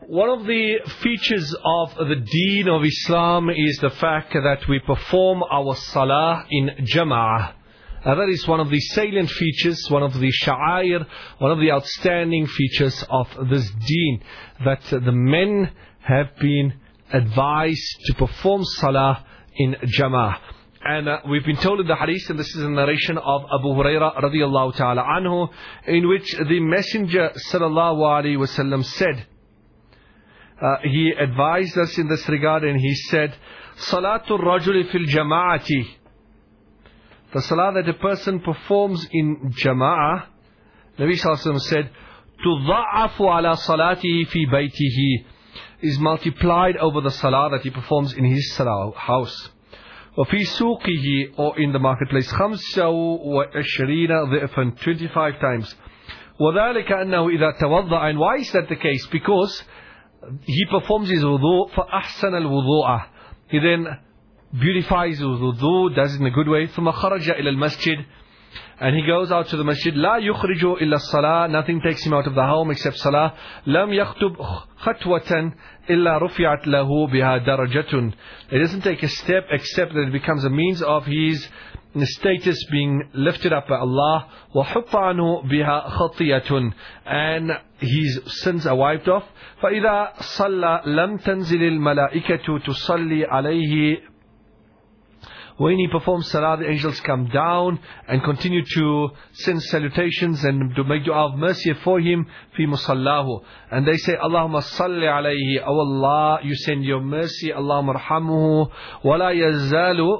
One of the features of the deen of Islam is the fact that we perform our salah in jama'ah. That is one of the salient features, one of the sha'air, one of the outstanding features of this deen, that the men have been advised to perform salah in jama'ah. And we've been told in the hadith, and this is a narration of Abu Hurairah radiyallahu ta'ala anhu, in which the Messenger sallallahu alaihi wasallam said, he advised us in this regard, and he said, Salatul Rajuli fil Jama'ati. The salah that a person performs in Jama'ah, Nabi sallallahu alaihi wasallam said, Tudha'afu ala salatihi fi baytihi, is multiplied over the salah that he performs in his salah house. وفي سوقه, or in the marketplace, 25 ضعفا, 25 times. وذلك أنه إذا توضأ. And why is that the case? Because he performs his wudu, فأحسن الوضوء, he then beautifies his wudu, does it in a good way. ثم خرج إلى المسجد, and he goes out to the masjid. لا يخرج إلا الصلاة, nothing takes him out of the home except salah. لم يخطب خطوة إلا رفعت له بها درجة. It doesn't take a step except that it becomes a means of his status being lifted up by Allah. وحط عنه بها خطية, and his sins are wiped off. فإذا صلى لم تنزل الملائكة تصلي عليه. When he performs salah, the angels come down and continue to send salutations and to make dua of mercy for him. Fi musallahu. And they say, Allahumma salli alayhi. Oh Allah, you send your mercy. Allahumma arhamuhu. Wa la yazalu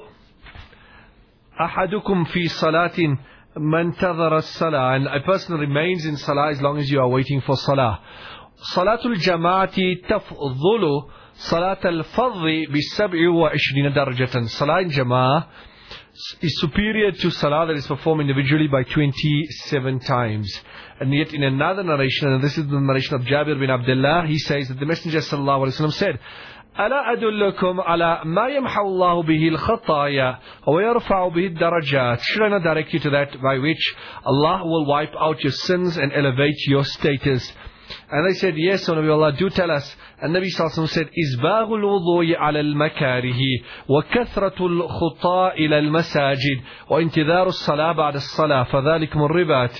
ahadukum fi salatin man tadhara salah. And a person remains in salah as long as you are waiting for salah. Salatul jama'ati tafdhulu Salat al-Fadhi bi 27 darajatan. Salah in Jama'ah is superior to Salah that is performed individually by 27 times. And yet in another narration, and this is the narration of Jabir bin Abdullah, he says that the Messenger sallallahu alaihi wasallam said, ألا أدلكم على ما يمحو الله به الخطايا ويرفع به الدرجات. Should I not direct you to that by which Allah will wipe out your sins and elevate your status? And they said, yes, O Nabi Allah, do tell us. And Nabi sallallahu alaihi wasallam said, إِزْبَاغُ الْوُضُوءِ عَلَى الْمَكَارِهِ وَكَثْرَةُ الْخُطَاءِ إِلَى الْمَسَاجِدِ وَإِنْتِظَارُ الصَّلَاةِ بَعْدَ الصَّلَاةِ فَذَلِكُمُ الرِّبَاطِ.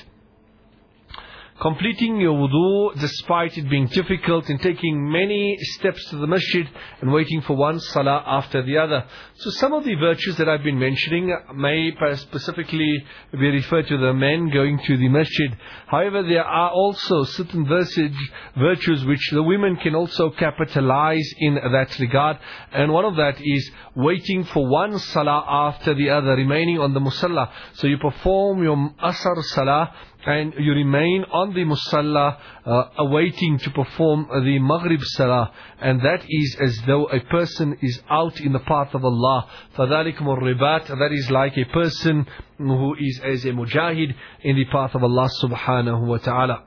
Completing your wudu despite it being difficult, and taking many steps to the masjid and waiting for one salah after the other. So some of the virtues that I've been mentioning may specifically be referred to the men going to the masjid. However, there are also certain virtues which the women can also capitalize in that regard. And one of that is waiting for one salah after the other, remaining on the musalla. So you perform your asr salah and you remain on the musalla awaiting to perform the maghrib salah, and that is as though a person is out in the path of Allah. فَذَلِكُمُ الرِّبَاطِ, that is like a person who is as a mujahid in the path of Allah subhanahu wa ta'ala.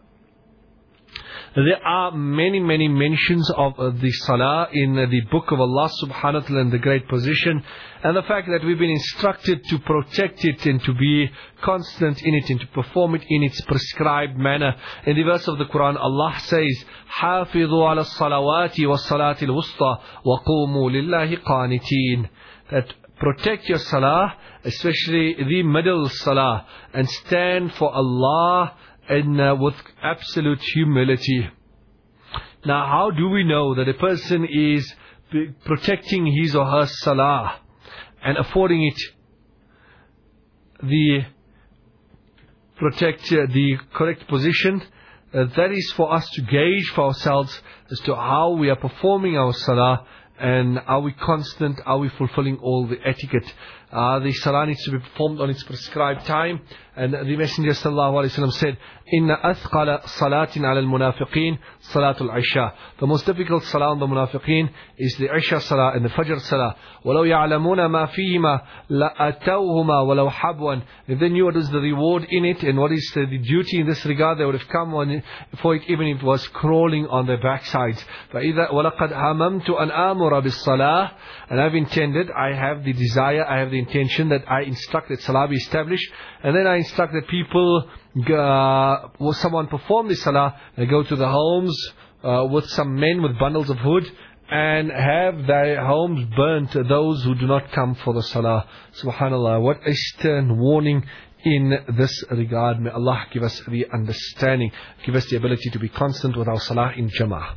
There are many mentions of the salah in the book of Allah subhanahu wa ta'ala in the great position, and the fact that we've been instructed to protect it and to be constant in it and to perform it in its prescribed manner. In the verse of the Quran, Allah says, حَافِظُوا عَلَى الصَّلَوَاتِ وَالصَّلَاةِ الْوُسْطَى وَقُومُوا لِلَّهِ قَانِتِينَ. That protect your salah, especially the middle salah, and stand for Allah and with absolute humility. Now, how do we know that a person is protecting his or her salah and affording it the correct position? That is for us to gauge for ourselves as to how we are performing our salah, and are we constant, are we fulfilling all the etiquette. The salah needs to be performed on its prescribed time. And the Messenger sallallahu alaihi wasallam said, "Inna athqala salatin ala al-munafiqeen salatul Isha." The most difficult salah on the munafiqeen is the Isha salah and the Fajr salah. وَلَوْ يَعْلَمُونَ مَا فِيهِمَا لَأَتَوْهُمَا وَلَوْ حَبْوًا. If they knew what is the reward in it and what is the duty in this regard, they would have come on for it even if it was crawling on their backsides. وَلَقَدْ هَمَمْتُ أَنْ آمُرَ بِالصَّلَاةِ. And I've intended, I have the desire, I have the intention that I instruct that salah be established, and then I instruct that people, someone perform the salah, they go to the homes with some men with bundles of wood and have their homes burnt, those who do not come for the salah. Subhanallah, what a stern warning in this regard. May Allah give us the understanding, give us the ability to be constant with our salah in jama'ah.